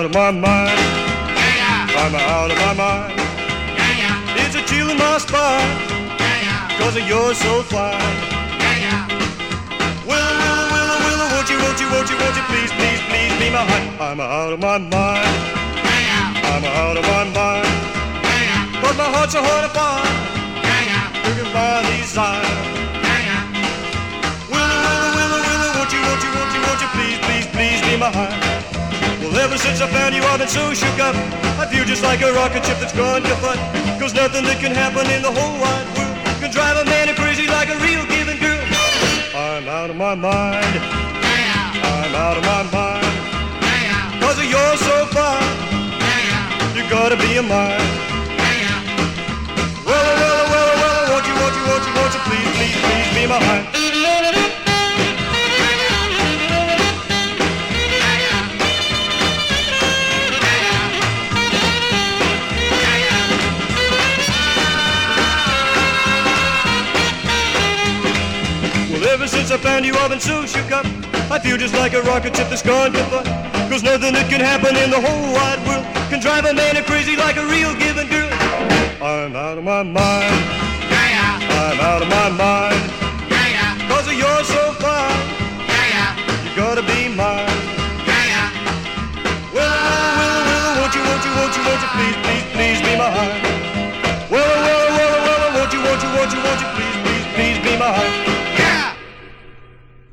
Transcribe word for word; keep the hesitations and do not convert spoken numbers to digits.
of my mind. Yeah, yeah. I'm out of my mind. Yeah, yeah. It's a chill in my spine, Yeah, yeah. cause you're so fine. Yeah, yeah. Willow, willow, willow, willow, won't you, won't you, won't you, won't you please, please, please be my heart. I'm out of my mind. Yeah, yeah. I'm out of my mind. Yeah, yeah. But my heart's a heart of fire, Yeah, yeah. driven by desire. Yeah, yeah. Willow, willow, willow, willow, won't you, won't you, won't you, won't you please, please, please be my heart. Well, ever since I found you, I've been so shook up. I feel just like a rocket ship that's gone kaput. Cause nothing that can happen in the whole wide world can drive a man crazy like a real giving girl. I'm out of my mind. Yeah, yeah. I'm out of my mind. Yeah, yeah. Cause you're so fine. Yeah, yeah. You gotta be a mine. Yeah, yeah. Well, well, well, well, won't you, won't you, won't you, won't you please, please, please be my heart. Ever since I found you, I've been so shook up. I feel just like a rocket ship that's gone kaput. Cause nothing that can happen in the whole wide world can drive a man crazy like a real giving girl. I'm out of my mind. Yeah, yeah. I'm out of my mind.